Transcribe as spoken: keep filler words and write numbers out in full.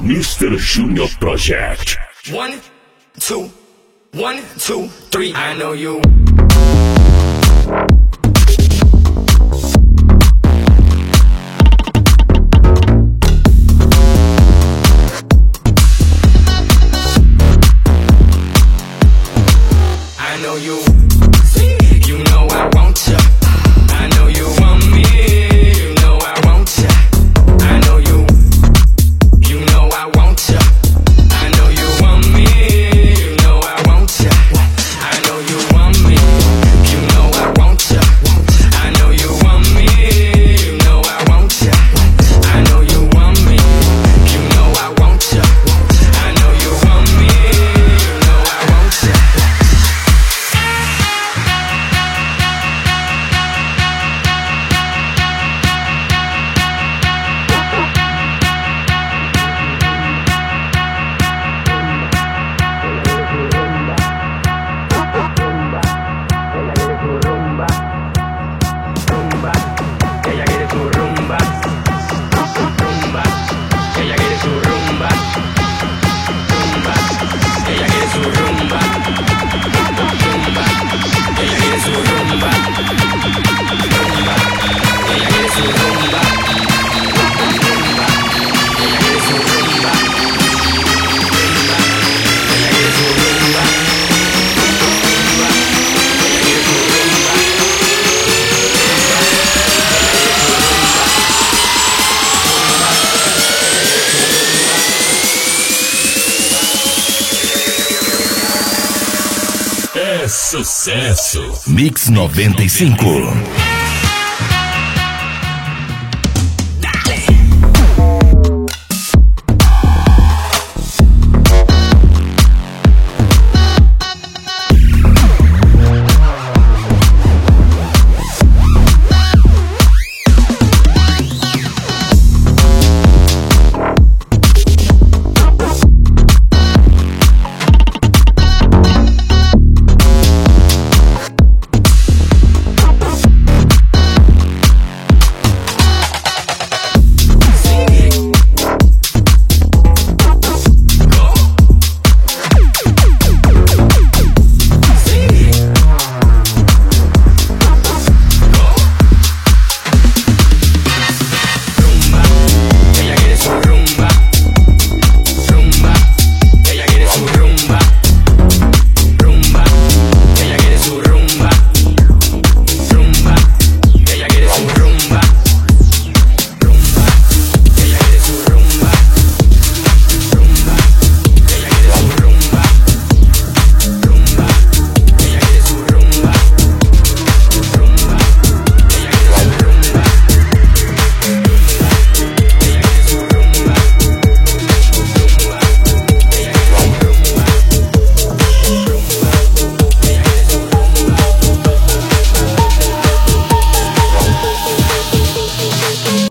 mister Junior Project. One, two, one, two, three. I know you. I know you. You know I want you. I know you want me. You know I want you. I know you. You know I want you. I know you want me. You know I want you. I know you want me. You know I want you. I know you want me. You know I want you. I know you want me. You know I want you. I know you want me. You know I want you. É sucesso. Mix noventa e cinco.